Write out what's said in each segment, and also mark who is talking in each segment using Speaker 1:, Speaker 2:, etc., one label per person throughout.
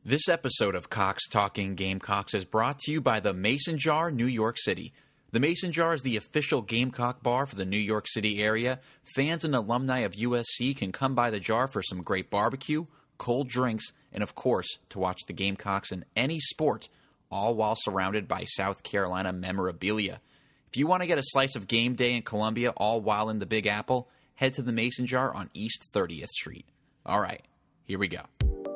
Speaker 1: This episode of Cox Talking Gamecocks is brought to you by the Mason Jar, New York City. The Mason Jar is the official Gamecock bar for the New York City area. Fans and alumni of USC can come by the jar for some great barbecue, cold drinks, and of course, to watch the Gamecocks in any sport, all while surrounded by South Carolina memorabilia. If you want to get a slice of game day in Columbia all while in the Big Apple, head to the Mason Jar on East 30th Street. All right, here we go.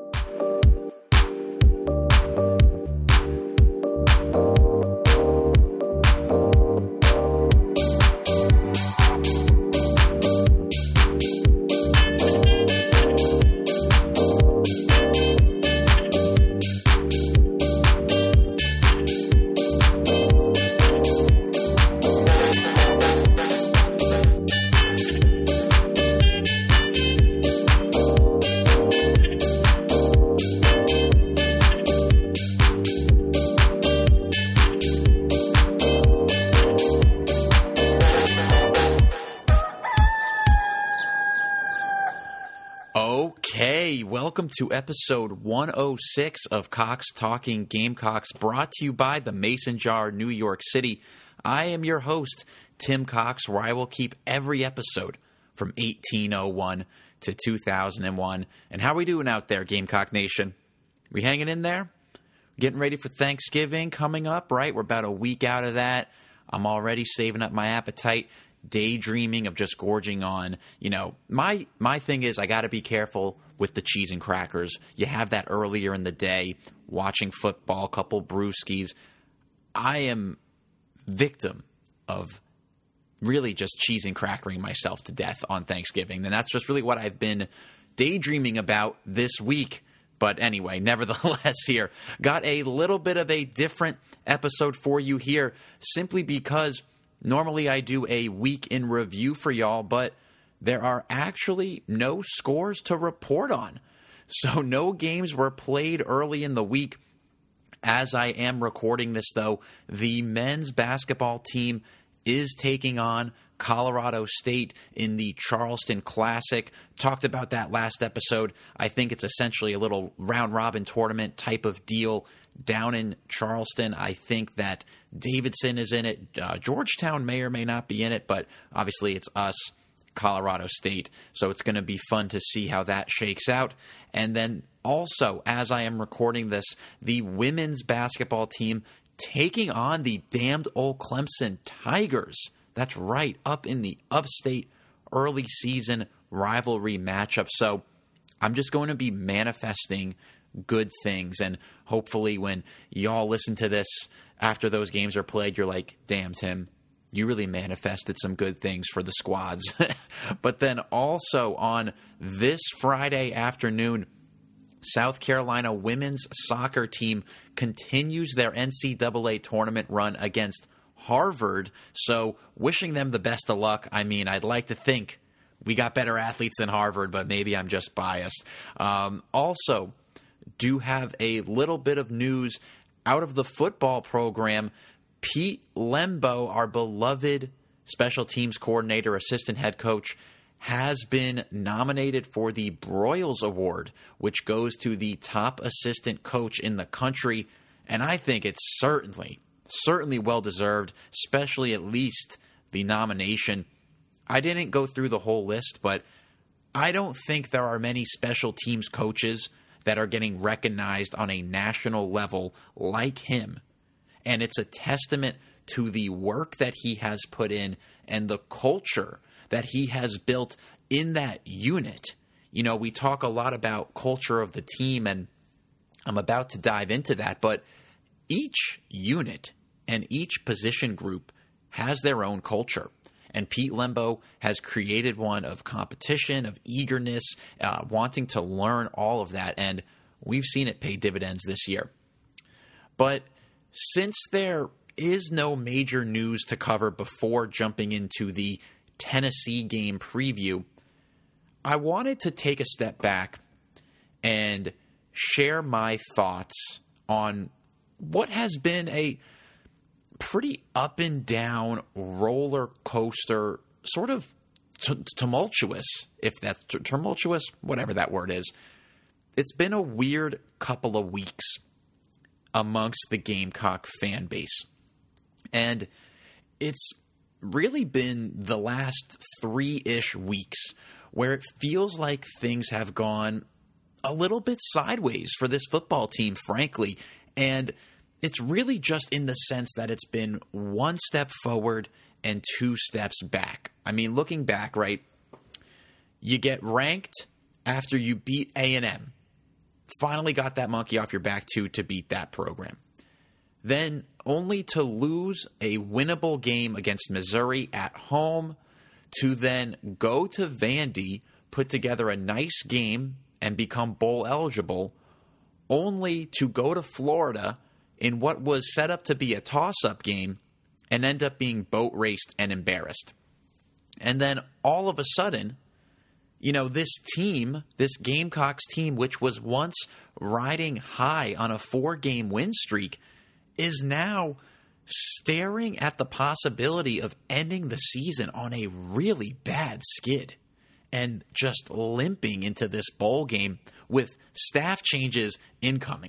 Speaker 1: Okay, welcome to episode 106 of Cox Talking Gamecocks, brought to you by the Mason Jar, New York City. I am your host, Tim Cox, where I will keep every episode from 1801 to 2001. And how are we doing out there, Gamecock Nation? We hanging in there? Getting ready for Thanksgiving coming up, right? We're about a week out of that. I'm already saving up my appetite, daydreaming of just gorging on, my thing is I got to be careful with the cheese and crackers. You have that earlier in the day, watching football, couple brewskis. I am victim of really just cheese and crackering myself to death on Thanksgiving. And that's just really what I've been daydreaming about this week. But anyway, nevertheless here, got a little bit of a different episode for you here, simply because normally I do a week in review for y'all, but there are actually no scores to report on. So no games were played early in the week. As I am recording this, though, the men's basketball team is taking on Colorado State in the Charleston Classic. Talked about that last episode. I think it's essentially a little round-robin tournament type of deal down in Charleston. I think that Davidson is in it. Georgetown may or may not be in it, but obviously it's us, Colorado State. So it's going to be fun to see how that shakes out. And then also, as I am recording this, the women's basketball team taking on the damned old Clemson Tigers. That's right, up in the upstate early season rivalry matchup. So I'm just going to be manifesting good things, and hopefully when y'all listen to this after those games are played, you're like, damn, Tim, you really manifested some good things for the squads. But then also on this Friday afternoon, South Carolina women's soccer team continues their NCAA tournament run against Harvard, so wishing them the best of luck. I mean, I'd like to think we got better athletes than Harvard, but maybe I'm just biased. Also, do have a little bit of news out of the football program. Pete Lembo, our beloved special teams coordinator, assistant head coach, has been nominated for the Broyles Award, which goes to the top assistant coach in the country. And I think it's certainly well-deserved, especially at least the nomination. I didn't go through the whole list, but I don't think there are many special teams coaches that are getting recognized on a national level like him. And it's a testament to the work that he has put in and the culture that he has built in that unit. We talk a lot about culture of the team, and I'm about to dive into that, but each unit and each position group has their own culture. And Pete Lembo has created one of competition, of eagerness, wanting to learn all of that. And we've seen it pay dividends this year. But since there is no major news to cover before jumping into the Tennessee game preview, I wanted to take a step back and share my thoughts on what has been a pretty up and down roller coaster, sort of tumultuous, if that's tumultuous, whatever that word is, it's been a weird couple of weeks amongst the Gamecock fan base. And it's really been the last 3-ish weeks where it feels like things have gone a little bit sideways for this football team, frankly. And it's really just in the sense that it's been 1 step forward and 2 steps back. I mean, looking back, right, you get ranked after you beat A&M. Finally got that monkey off your back, too, to beat that program. Then only to lose a winnable game against Missouri at home, to then go to Vandy, put together a nice game, and become bowl eligible, only to go to Florida in what was set up to be a toss-up game and end up being boat raced and embarrassed. And then all of a sudden, you know, this team, this Gamecocks team, which was once riding high on a 4-game win streak, is now staring at the possibility of ending the season on a really bad skid and just limping into this bowl game with staff changes incoming.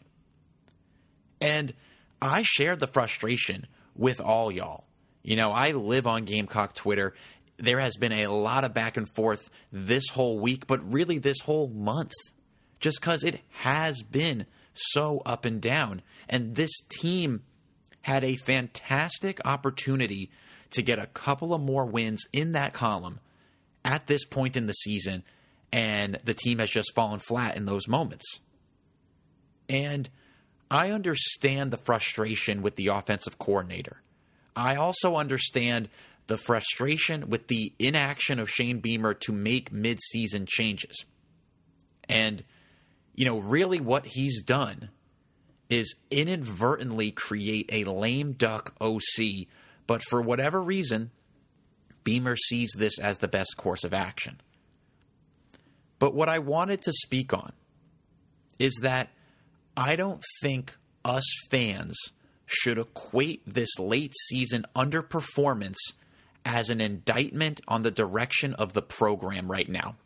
Speaker 1: And I shared the frustration with all y'all. You know, I live on Gamecock Twitter. There has been a lot of back and forth this whole week, but really this whole month, just because it has been so up and down. And this team had a fantastic opportunity to get a couple of more wins in that column at this point in the season, and the team has just fallen flat in those moments. And I understand the frustration with the offensive coordinator. I also understand the frustration with the inaction of Shane Beamer to make mid-season changes. And, you know, really what he's done is inadvertently create a lame duck OC, but for whatever reason, Beamer sees this as the best course of action. But what I wanted to speak on is that I don't think us fans should equate this late season underperformance as an indictment on the direction of the program right now.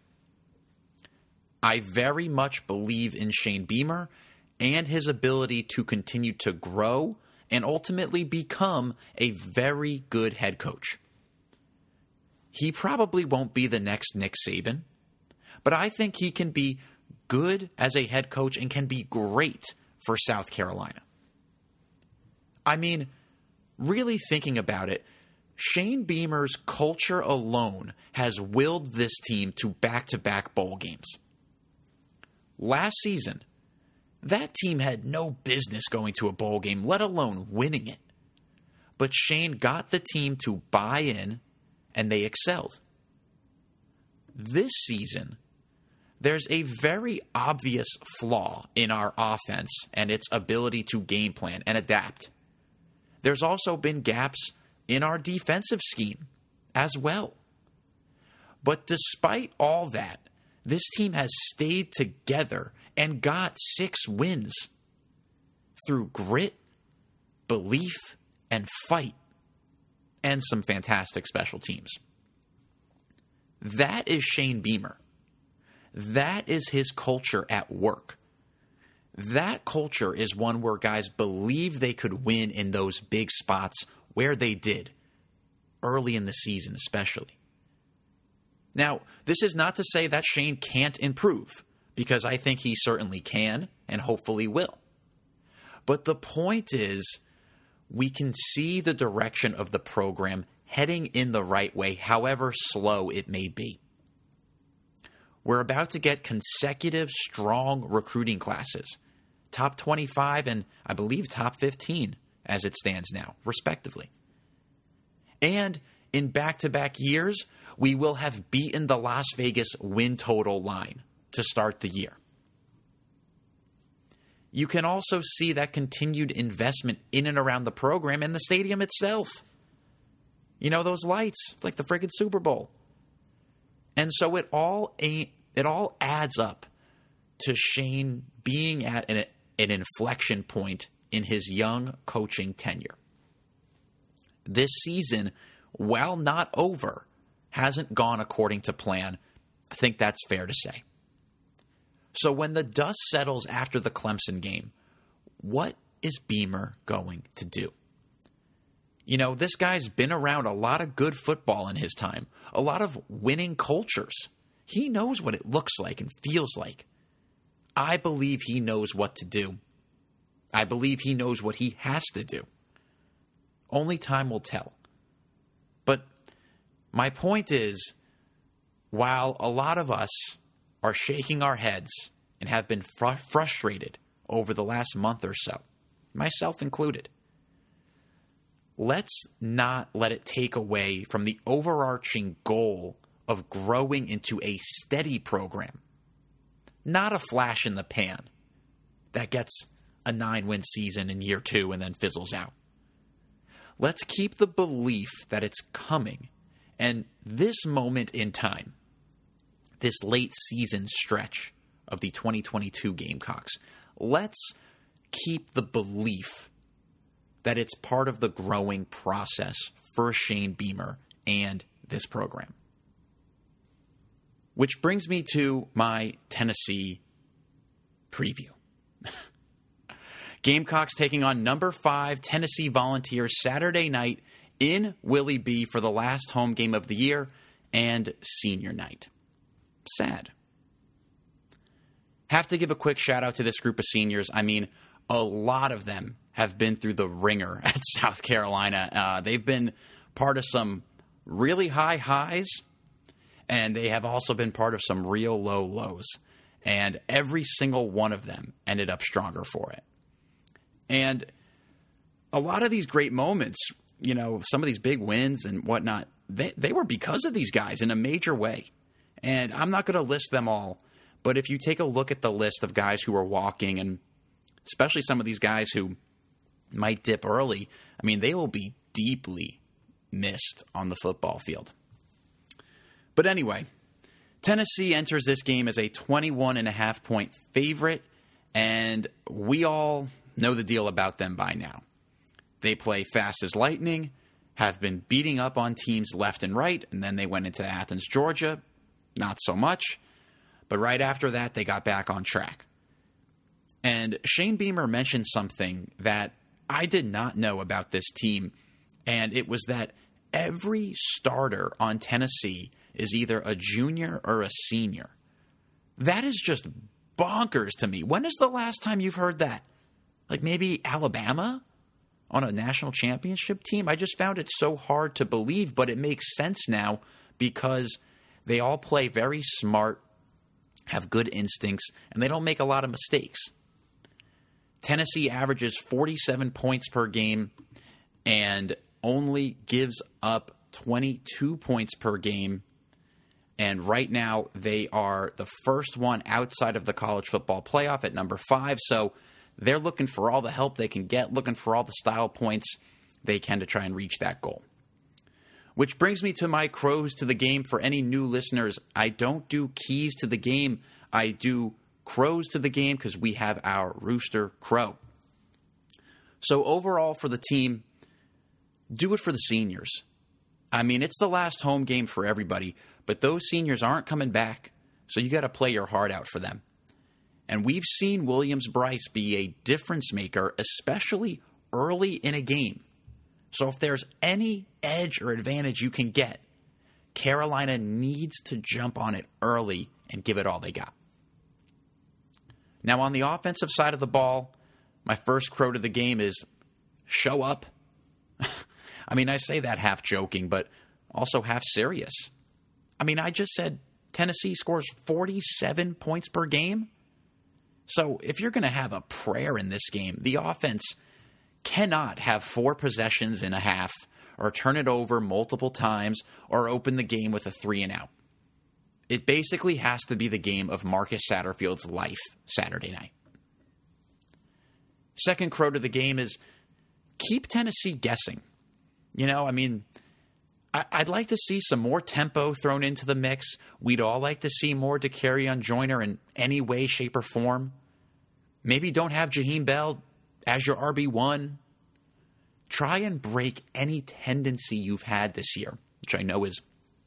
Speaker 1: I very much believe in Shane Beamer and his ability to continue to grow and ultimately become a very good head coach. He probably won't be the next Nick Saban, but I think he can be good as a head coach and can be great for South Carolina. I mean, really thinking about it, Shane Beamer's culture alone has willed this team to back-to-back bowl games. Last season, that team had no business going to a bowl game, let alone winning it. But Shane got the team to buy in, and they excelled. This season, there's a very obvious flaw in our offense and its ability to game plan and adapt. There's also been gaps in our defensive scheme as well. But despite all that, this team has stayed together and got 6 wins through grit, belief, and fight, and some fantastic special teams. That is Shane Beamer. That is his culture at work. That culture is one where guys believe they could win in those big spots where they did, early in the season especially. Now, this is not to say that Shane can't improve, because I think he certainly can and hopefully will. But the point is, we can see the direction of the program heading in the right way, however slow it may be. We're about to get consecutive strong recruiting classes, top 25 and I believe top 15 as it stands now, respectively. And in back-to-back years, we will have beaten the Las Vegas win total line to start the year. You can also see that continued investment in and around the program and the stadium itself. You know, those lights, it's like the friggin' Super Bowl. And so it all adds up to Shane being at an inflection point in his young coaching tenure. This season, while not over, hasn't gone according to plan. I think that's fair to say. So when the dust settles after the Clemson game, what is Beamer going to do? You know, this guy's been around a lot of good football in his time, a lot of winning cultures. He knows what it looks like and feels like. I believe he knows what to do. I believe he knows what he has to do. Only time will tell. But my point is, while a lot of us are shaking our heads and have been frustrated over the last month or so, myself included, let's not let it take away from the overarching goal of growing into a steady program. Not a flash in the pan that gets a 9-win season in year 2 and then fizzles out. Let's keep the belief that it's coming, and this moment in time, this late season stretch of the 2022 Gamecocks, let's keep the belief that it's part of the growing process for Shane Beamer and this program. Which brings me to my Tennessee preview. Gamecocks taking on number 5 Tennessee Volunteers Saturday night in Willie B for the last home game of the year and senior night. Sad. Have to give a quick shout out to this group of seniors. I mean, a lot of them have been through the ringer at South Carolina. They've been part of some really high highs, and they have also been part of some real low lows. And every single one of them ended up stronger for it. And a lot of these great moments, you know, some of these big wins and whatnot, they were because of these guys in a major way. And I'm not going to list them all, but if you take a look at the list of guys who are walking, and especially some of these guys who might dip early, I mean, they will be deeply missed on the football field. But anyway, Tennessee enters this game as a 21.5-point favorite, and we all know the deal about them by now. They play fast as lightning, have been beating up on teams left and right, and then they went into Athens, Georgia. Not so much. But right after that, they got back on track. And Shane Beamer mentioned something that I did not know about this team, and it was that every starter on Tennessee is either a junior or a senior. That is just bonkers to me. When is the last time you've heard that? Like maybe Alabama on a national championship team? I just found it so hard to believe, but it makes sense now because they all play very smart, have good instincts, and they don't make a lot of mistakes. Tennessee averages 47 points per game and only gives up 22 points per game. And right now, they are the first one outside of the college football playoff at number 5. So they're looking for all the help they can get, looking for all the style points they can to try and reach that goal. Which brings me to my crows to the game. For any new listeners, I don't do keys to the game. I do crows to the game because we have our rooster crow. So overall for the team, do it for the seniors. I mean, it's the last home game for everybody, but those seniors aren't coming back, so you got to play your heart out for them. And we've seen Williams-Brice be a difference maker, especially early in a game. So if there's any edge or advantage you can get, Carolina needs to jump on it early and give it all they got. Now, on the offensive side of the ball, my first crow to the game is show up. I mean, I say that half joking, but also half serious. I mean, I just said Tennessee scores 47 points per game. So if you're going to have a prayer in this game, the offense cannot have 4 possessions in a half or turn it over multiple times or open the game with a 3-and-out. It basically has to be the game of Marcus Satterfield's life Saturday night. Second crow to the game is keep Tennessee guessing. You know, I mean, I'd like to see some more tempo thrown into the mix. We'd all like to see more Dakereon Joyner in any way, shape, or form. Maybe don't have Jaheim Bell as your RB1. Try and break any tendency you've had this year, which I know is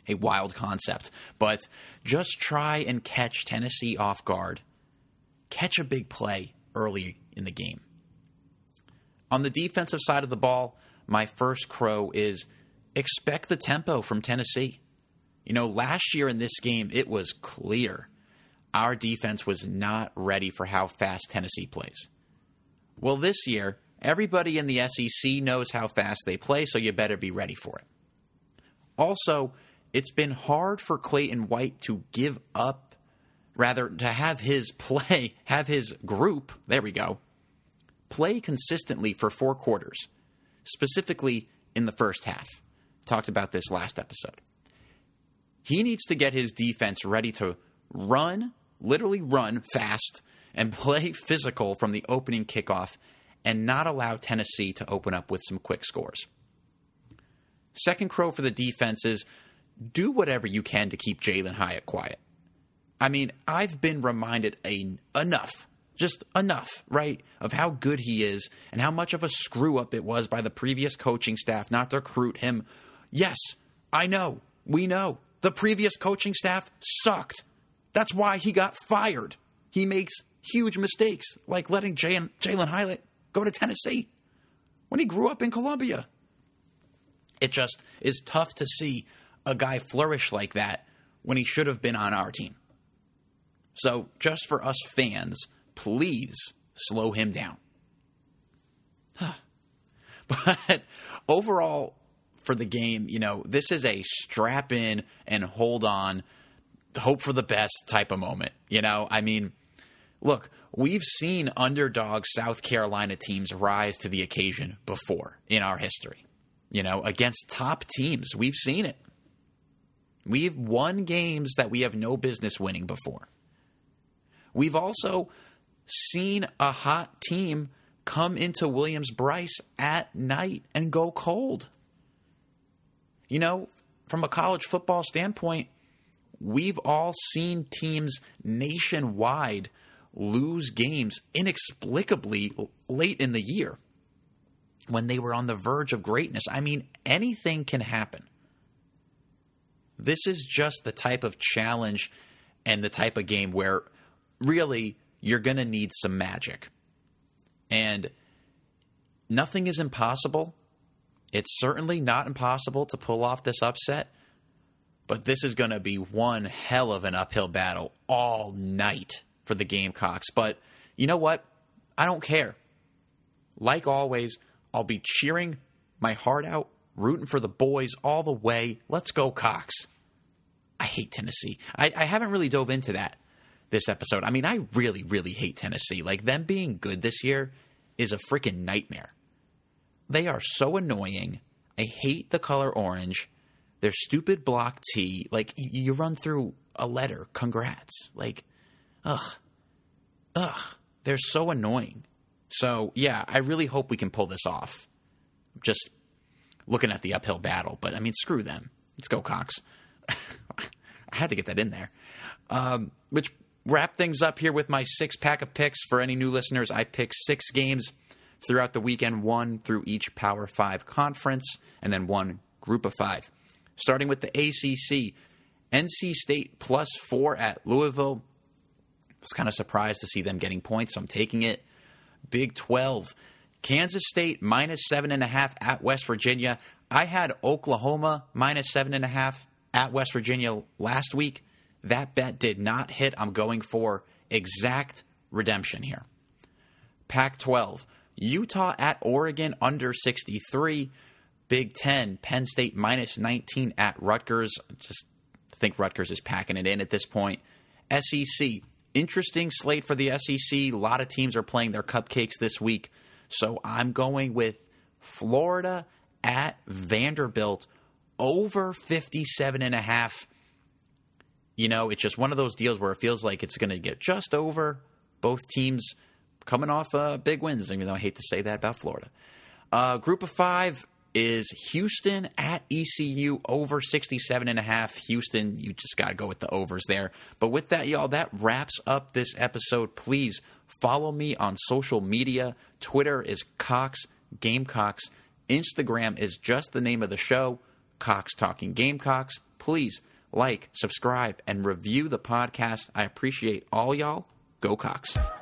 Speaker 1: a wild concept. But just try and catch Tennessee off guard. Catch a big play early in the game. On the defensive side of the ball, my first crow is expect the tempo from Tennessee. Last year in this game, it was clear our defense was not ready for how fast Tennessee plays. Well, this year, everybody in the SEC knows how fast they play, so you better be ready for it. Also, it's been hard for Clayton White to give up, rather to have his group, there we go, play consistently for 4 quarters, specifically in the first half. Talked about this last episode. He needs to get his defense ready to literally run fast, and play physical from the opening kickoff and not allow Tennessee to open up with some quick scores. Second crow for the defense is do whatever you can to keep Jalin Hyatt quiet. I mean, I've been reminded enough, right, of how good he is and how much of a screw-up it was by the previous coaching staff not to recruit him. Yes, I know, we know. The previous coaching staff sucked. That's why he got fired. He makes huge mistakes, like letting Jalin Hyatt go to Tennessee when he grew up in Columbia. It just is tough to see a guy flourish like that when he should have been on our team. So just for us fans, please slow him down. But overall, for the game, this is a strap in and hold on, hope for the best type of moment. I mean, look, we've seen underdog South Carolina teams rise to the occasion before in our history. Against top teams, we've seen it. We've won games that we have no business winning before. We've also seen a hot team come into Williams-Brice at night and go cold. From a college football standpoint, we've all seen teams nationwide lose games inexplicably late in the year when they were on the verge of greatness. I mean, anything can happen. This is just the type of challenge and the type of game where really you're going to need some magic. And nothing is impossible. It's certainly not impossible to pull off this upset. But this is going to be one hell of an uphill battle all night for the Gamecocks. But you know what? I don't care. Like always, I'll be cheering my heart out, rooting for the boys all the way. Let's go, Cox. I hate Tennessee. I haven't really dove into that this episode. I mean, I really, really hate Tennessee. Like, them being good this year is a freaking nightmare. They are so annoying. I hate the color orange. Their stupid block T, like, you run through a letter, congrats. Like, ugh. They're so annoying. So, yeah, I really hope we can pull this off. Just looking at the uphill battle. But, I mean, screw them. Let's go, Cox. I had to get that in there. Which wrap things up here with my 6-pack of picks. For any new listeners, I picked 6 games throughout the weekend, 1 through each Power 5 conference, and then 1 Group of 5. Starting with the ACC, NC State +4 at Louisville. I was kind of surprised to see them getting points, so I'm taking it. Big 12, Kansas State -7.5 at West Virginia. I had Oklahoma -7.5 at West Virginia last week. That bet did not hit. I'm going for exact redemption here. Pac-12, Utah at Oregon under 63. Big 10, Penn State -19 at Rutgers. Just think Rutgers is packing it in at this point. SEC, interesting slate for the SEC. A lot of teams are playing their cupcakes this week. So I'm going with Florida at Vanderbilt over 57.5. It's just one of those deals where it feels like it's going to get just over. Both teams coming off big wins, even though I hate to say that about Florida. Group of 5 is Houston at ECU over 67.5. Houston, you just got to go with the overs there. But with that, y'all, that wraps up this episode. Please follow me on social media. Twitter is Cox Gamecocks. Instagram is just the name of the show, Cox Talking Gamecocks. please like, subscribe, and review the podcast. I appreciate all y'all. Go Cox.